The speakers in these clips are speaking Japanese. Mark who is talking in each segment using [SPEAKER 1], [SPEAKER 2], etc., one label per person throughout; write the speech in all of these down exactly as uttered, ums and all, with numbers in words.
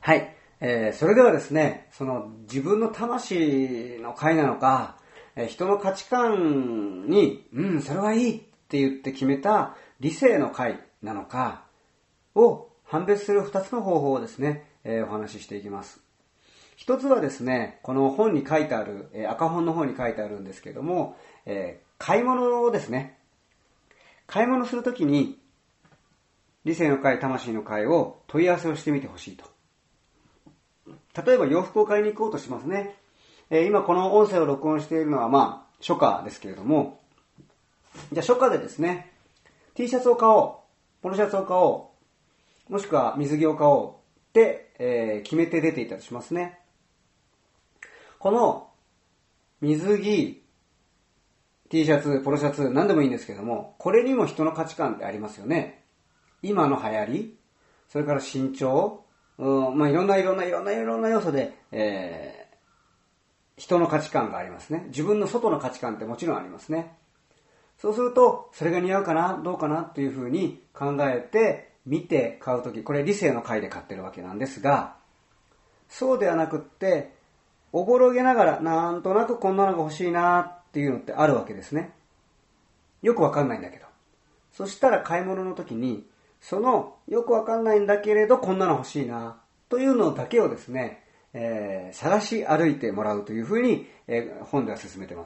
[SPEAKER 1] はい、えー、それではですね、その自分の魂の会なのか、えー、人の価値観に、うん、それはいいって言って決めた理性の会なのかを判別する二つの方法をですね、えー、お話ししていきます。一つはですね、この本に書いてある、えー、赤本の方に書いてあるんですけども、えー、買い物をですね、買い物するときに理性の会、魂の会を問い合わせをしてみてほしいと。例えば洋服を買いに行こうとしますね。えー、今この音声を録音しているのはまあ初夏ですけれども、じゃあ初夏でですね、T シャツを買おう、ポロシャツを買おう、もしくは水着を買おうって、えー、決めて出ていたとしますね。この水着、T シャツ、ポロシャツ、何でもいいんですけども、これにも人の価値観ってありますよね。今の流行り、それから身長、うん、まあいろんないろんないろんないろんな要素で、えー、人の価値観がありますね。自分の外の価値観ってもちろんありますね。そうすると、それが似合うかな、どうかなというふうに考えて、見て買うとき、これ理性の回で買ってるわけなんですが、そうではなくって、おぼろげながら、なんとなくこんなのが欲しいなっていうのってあるわけですね。よくわかんないんだけど。そしたら買い物の時に、そのよくわかんないんだけれどこんなの欲しいなというのだけをですね、えー、探し歩いてもらうというふうに、えー、本では進めてます。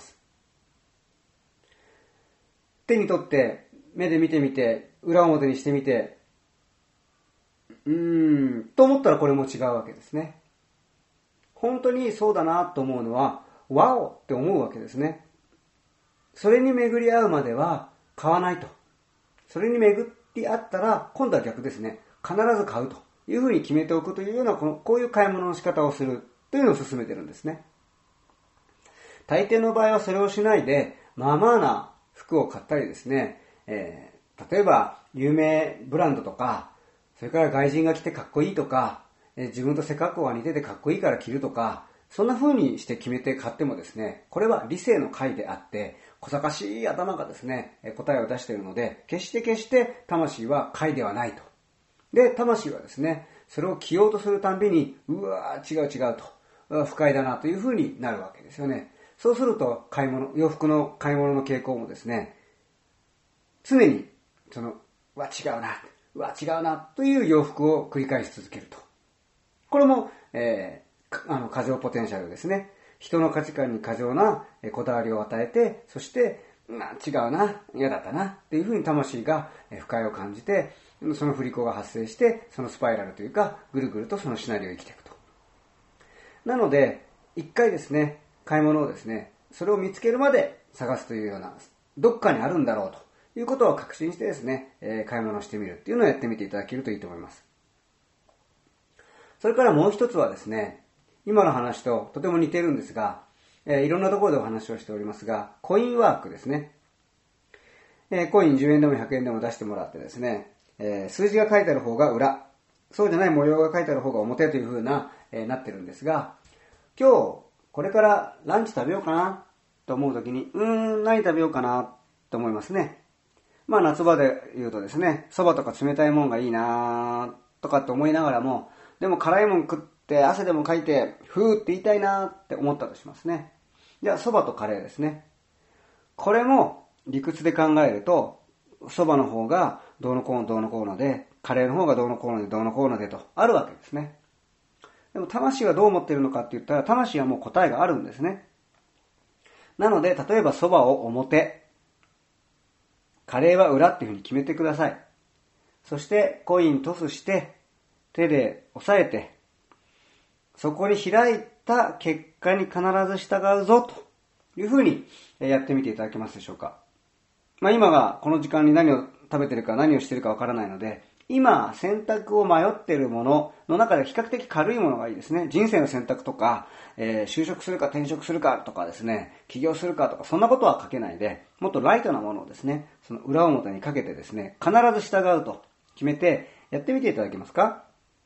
[SPEAKER 1] 手に取って目で見てみて裏表にしてみて、うーんと思ったらこれも違うわけですね。本当にそうだなと思うのはワオって思うわけですね。それに巡り合うまでは買わないと。それに巡ってあったら今度は逆ですね。必ず買うというふうに決めておくというようなこのこういう買い物の仕方をするというのを進めてるんですね。大抵の場合はそれをしないでまあまあな服を買ったりですね、えー、例えば有名ブランドとか、それから外人が着てかっこいいとか、えー、自分と背格好が似ててかっこいいから着るとか、そんな風にして決めて買ってもですね、これは理性の回であって小賢しい頭がですね答えを出しているので、決して決して魂は回ではないと。で、魂はですねそれを着ようとするたんびにうわー違う違うと、不快だなという風になるわけですよね。そうすると買い物、洋服の買い物の傾向もですね、常にそのうわ違うな、うわ違うなという洋服を繰り返し続けると。これも、えー、あの過剰ポテンシャルですね。人の価値観に過剰なこだわりを与えて、そして、まあ、違うな、嫌だったなっていうふうに魂が不快を感じて、その振り子が発生して、そのスパイラルというか、ぐるぐるとそのシナリオを生きていくと。なので、一回ですね、買い物をですね、それを見つけるまで探すというような、どっかにあるんだろうということを確信してですね、えー、買い物をしてみるっていうのをやってみていただけるといいと思います。それからもう一つはですね、今の話ととても似てるんですが、えー、いろんなところでお話をしておりますが、コインワークですね。えー、コインじゅうえんでもひゃくえんでも出してもらってですね、えー、数字が書いてある方が裏、そうじゃない模様が書いてある方が表という風な、えー、なってるんですが、今日これからランチ食べようかなと思うときに、うーん、何食べようかなと思いますね。まあ夏場で言うとですね、蕎麦とか冷たいもんがいいなとかって思いながらも、でも辛いもん食って汗でもかいてふーって言いたいなって思ったとしますね。じゃあ蕎麦とカレーですね。これも理屈で考えると、蕎麦の方がどうのこうのどうのこうので、カレーの方がどうのこうのでどうのこうのでとあるわけですね。でも魂はどう思っているのかって言ったら、魂はもう答えがあるんですね。なので、例えば蕎麦を表、カレーは裏っていうふうに決めてください。そしてコイントスして手で押さえて、そこに開いた結果に必ず従うぞというふうにやってみていただけますでしょうか。まあ今がこの時間に何を食べてるか何をしてるかわからないので、今選択を迷っているものの中で比較的軽いものがいいですね。人生の選択とか、えー、就職するか転職するかとかですね、起業するかとかそんなことは書けないで、もっとライトなものをですね、その裏表にかけてですね、必ず従うと決めてやってみていただけますか？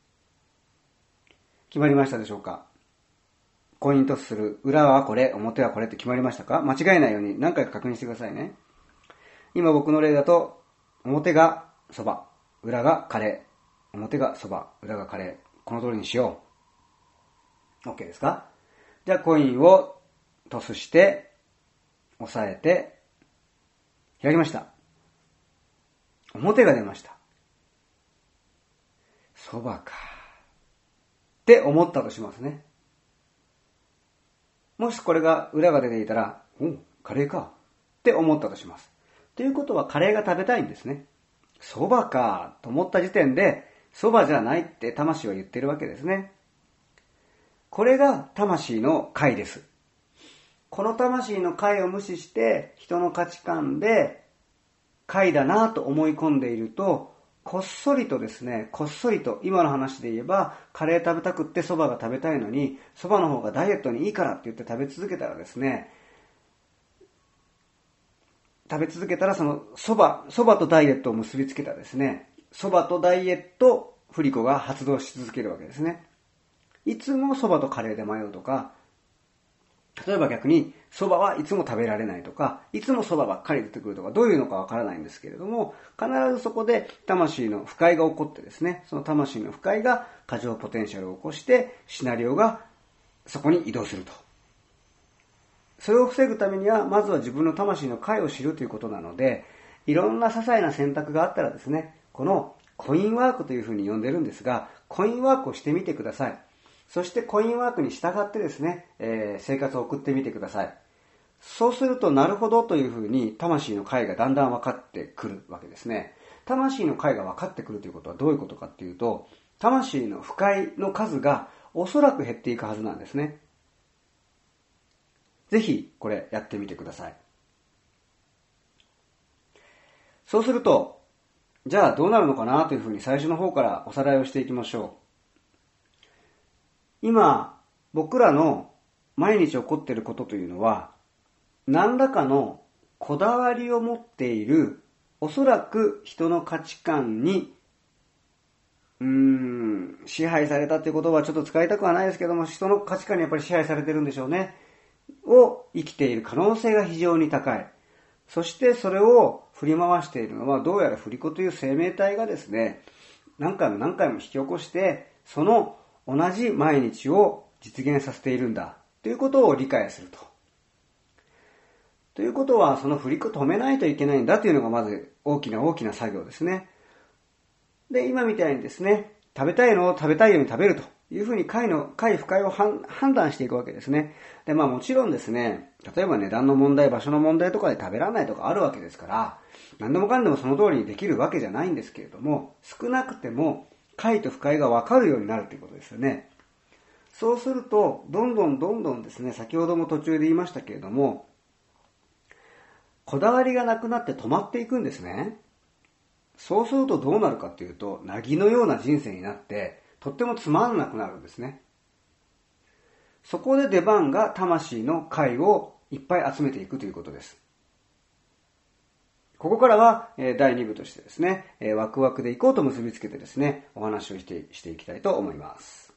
[SPEAKER 1] 決まりましたでしょうか？コイントスする、裏はこれ、表はこれって決まりましたか？間違えないように何回か確認してくださいね。今僕の例だと、表が蕎麦、裏がカレー、表が蕎麦、裏がカレー、この通りにしよ OK ですか？じゃあコインをトスして、押さえて、開きました。表が出ました。そばか。って思ったとしますね。もしこれが裏が出ていたら、おう、カレーか。って思ったとします。ということはカレーが食べたいんですね。そばかと思った時点で、そばじゃないって魂は言ってるわけですね。これが魂の解です。この魂の解を無視して人の価値観で解だなと思い込んでいると、こっそりとですね、こっそりと今の話で言えばカレー食べたくってそばが食べたいのに、そばの方がダイエットにいいからって言って食べ続けたらですね、食べ続けたらそのそば、そばとダイエットを結びつけたですね、そばとダイエット振り子が発動し続けるわけですね。いつもそばとカレーで迷うとか、例えば逆にそばはいつも食べられないとか、いつもそばばっかり出てくるとか、どういうのかわからないんですけれども、必ずそこで魂の不快が起こってですね、その魂の不快が過剰ポテンシャルを起こして、シナリオがそこに移動すると。それを防ぐためには、まずは自分の魂の解を知るということなので、いろんな些細な選択があったらですね、このコインワークというふうに呼んでるんですが、コインワークをしてみてください。そしてコインワークに従ってですね、えー、生活を送ってみてください。そうすると、なるほどというふうに魂の解がだんだん分かってくるわけですね。魂の解が分かってくるということはどういうことかっていうと、魂の不快の数がおそらく減っていくはずなんですね。ぜひこれやってみてください。そうすると、じゃあどうなるのかなというふうに最初の方からおさらいをしていきましょう。今、僕らの毎日起こっていることというのは、何らかのこだわりを持っている、おそらく人の価値観に、うーん、支配されたという言葉はちょっと使いたくはないですけども、人の価値観にやっぱり支配されてるんでしょうね。を生きている可能性が非常に高い。そしてそれを振り回しているのは、どうやら振り子という生命体がですね、何回も何回も引き起こして、その同じ毎日を実現させているんだということを理解すると。ということは、その振り子を止めないといけないんだというのがまず大きな大きな作業ですね。で、今みたいにですね、食べたいのを食べたいように食べるというふうに快の快不快を判断していくわけですね。で、まあもちろんですね、例えば値段の問題、場所の問題とかで食べられないとかあるわけですから、何でもかんでもその通りにできるわけじゃないんですけれども、少なくても快と不快が分かるようになるということですよね。そうすると、どんどんどんどんですね、先ほども途中で言いましたけれども、こだわりがなくなって止まっていくんですね。そうするとどうなるかというと、なぎのような人生になって、とってもつまんなくなるんですね。そこで出番が魂の解をいっぱい集めていくということです。ここからはだいに部としてですね、ワクワクでいこうと結びつけてですね、お話をして、していきたいと思います。